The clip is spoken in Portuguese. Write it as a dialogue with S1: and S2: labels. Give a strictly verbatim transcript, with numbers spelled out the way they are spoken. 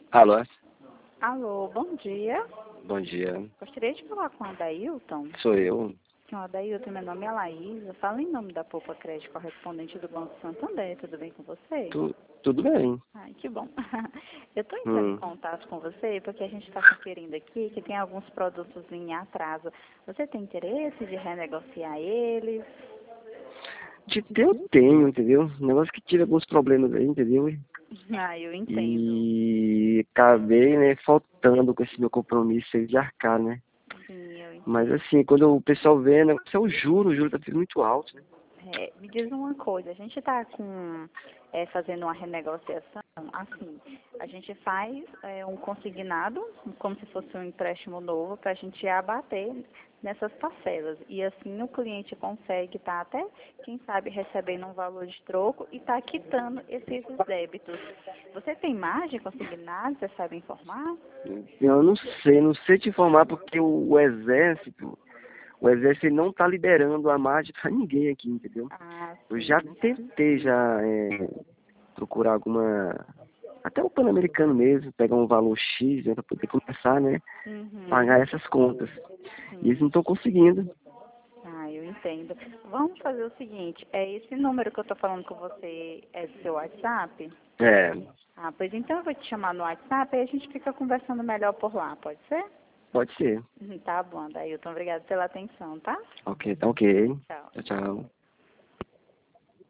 S1: Alô?
S2: Alô, bom dia.
S1: Bom dia.
S2: Gostaria de falar com a Adailton.
S1: Sou eu.
S2: Senhor Adailton, meu nome é Laísa. Falo em nome da Poupa Crédito correspondente do Banco Santander. Tudo bem com você?
S1: Tu, tudo bem.
S2: Ai, que bom. Eu estou entrando em
S1: Hum.
S2: contato com você porque a gente está conferindo aqui que tem alguns produtos em atraso. Você tem interesse de renegociar eles?
S1: De ter eu tenho, entendeu? Um negócio que tive alguns problemas aí, entendeu?
S2: Ah, eu entendo.
S1: E acabei, né, faltando com esse meu compromisso aí de arcar, né?
S2: Sim, eu
S1: Mas
S2: entendo.
S1: assim, quando o pessoal vê, né, é o juro, o juro tá ficando muito alto, né?
S2: É, me diz uma coisa, a gente está com é, fazendo uma renegociação, assim, a gente faz é, um consignado, como se fosse um empréstimo novo, para a gente abater nessas parcelas. E assim o cliente consegue estar até, quem sabe, recebendo um valor de troco e está quitando esses débitos. Você tem margem consignado, você sabe informar?
S1: Eu não sei, não sei te informar porque o, o exército, o exército ele não tá liberando a margem pra ninguém aqui, entendeu?
S2: Ah,
S1: Eu já
S2: sim.
S1: tentei já é, procurar alguma, até o Pan-Americano mesmo, pegar um valor X, né, para poder começar, né, pagar
S2: Uhum,
S1: essas contas. E eles
S2: sim.
S1: não estão conseguindo.
S2: Ah, eu entendo. Vamos fazer o seguinte, é esse número que eu estou falando com você é do seu WhatsApp?
S1: É,
S2: Ah, pois então eu vou te chamar no WhatsApp e a gente fica conversando melhor por lá, pode ser?
S1: pode ser.
S2: Uhum, tá bom, Dailton. Obrigada pela atenção, tá?
S1: Ok, tá ok.
S2: Tchau.
S1: Tchau, tchau.